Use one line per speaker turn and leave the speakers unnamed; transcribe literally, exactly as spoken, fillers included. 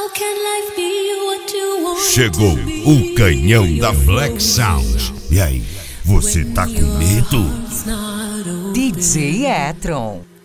Chegou o canhão da Black Sound. E aí, você tá com medo?
D J Etron.